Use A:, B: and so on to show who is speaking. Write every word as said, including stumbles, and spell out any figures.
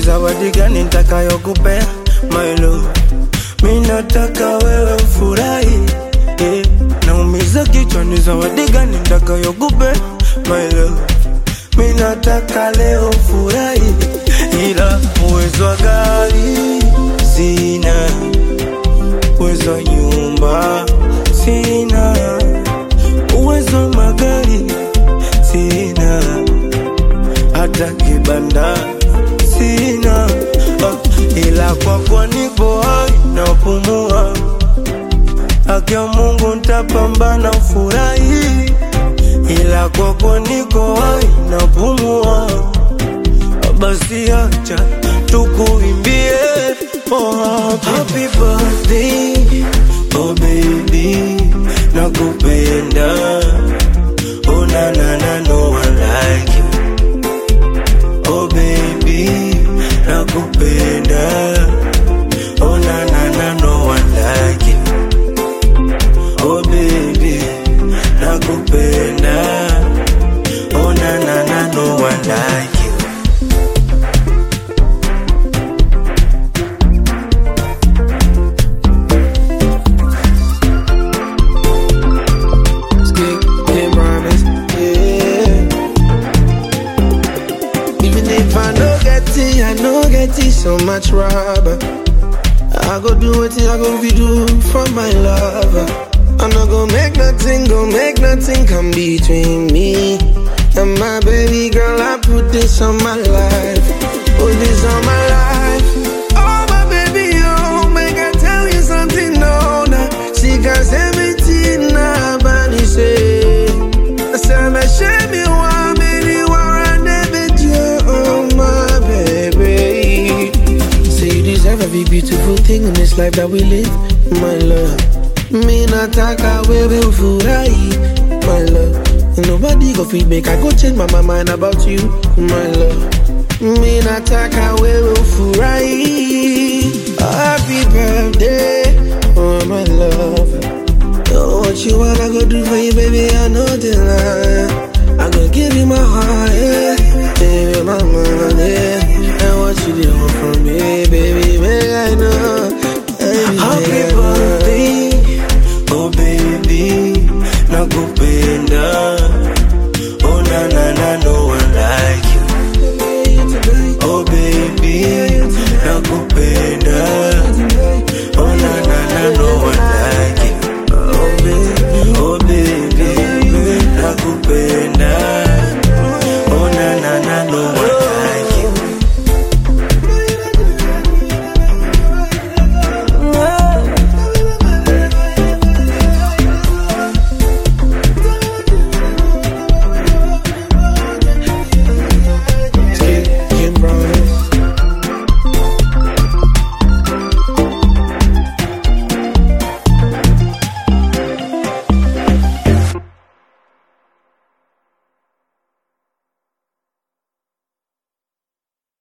A: zawadi gani nitakayokupea my love? Mimi nataka wewe ufurahi, yeah. Naumiza kichwa, ni zawadi gani nitakayokupea my love? Mimi nataka leo ufurahi, ila uwezo wa gari sina, uwezo wa nyumba sina, uwezo wa magari sina, hata kibanda sina, uh, ila kwa kwa nipo hai na pumua. Haki ya Mungu nitapambana ufurahi, ila kwa kwa niko hai na pumua. Basi acha tukuimbie, oh, happy birthday, oh baby, nakupenda, oh na na na, no one like you, oh baby, nakupenda, oh na na na, no one like you, oh baby, nakupenda, oh na na na, no one like you.
B: I know get it so much rubber. I go do what I go be do for my lover. I'm not gonna make nothing, gonna make nothing come between me and my baby girl. I put this on my life, put this on my life. Oh my baby, oh, make I tell you something, no, nah. She got seventeen, nah, but he say, I said, I shame you one, baby, why I never do, oh my baby. Say you deserve every beautiful thing in this life that we live, my love. Me not talk away with furahi, my love. And nobody go feel make I go change my, my mind about you, my love. Me not talk away with furahi. Happy birthday, oh my love. Oh, what you want I go do for you, baby, I know the line. I go give you my heart, yeah.